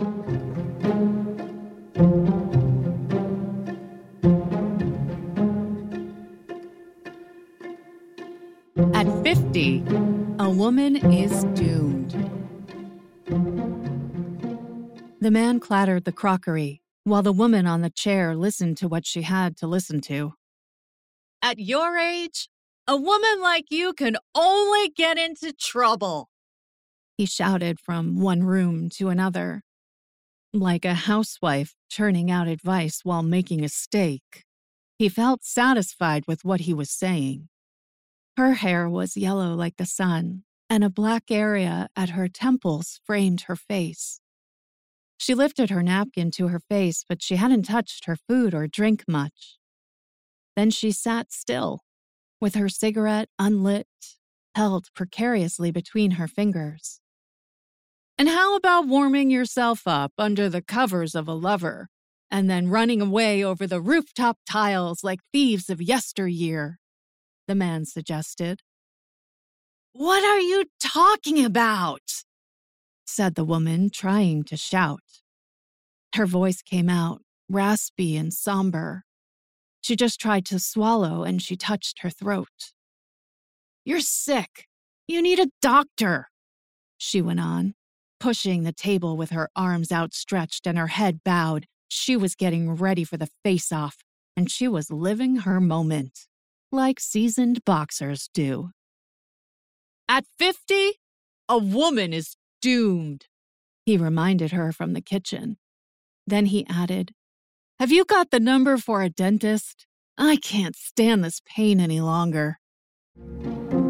At 50, a woman is doomed. The man clattered the crockery, while the woman on the chair listened to what she had to listen to. At your age, a woman like you can only get into trouble, he shouted from one room to another. Like a housewife churning out advice while making a steak. He felt satisfied with what he was saying. Her hair was yellow like the sun, and a black area at her temples framed her face. She lifted her napkin to her face, but she hadn't touched her food or drink much. Then she sat still, with her cigarette unlit, held precariously between her fingers. And how about warming yourself up under the covers of a lover, and then running away over the rooftop tiles like thieves of yesteryear? The man suggested. What are you talking about? Said the woman, trying to shout. Her voice came out, raspy and somber. She just tried to swallow and she touched her throat. You're sick. You need a doctor, she went on, pushing the table with her arms outstretched and her head bowed. She was getting ready for the face-off, and she was living her moment, like seasoned boxers do. At 50, a woman is doomed, he reminded her from the kitchen. Then he added, Have you got the number for a dentist? I can't stand this pain any longer.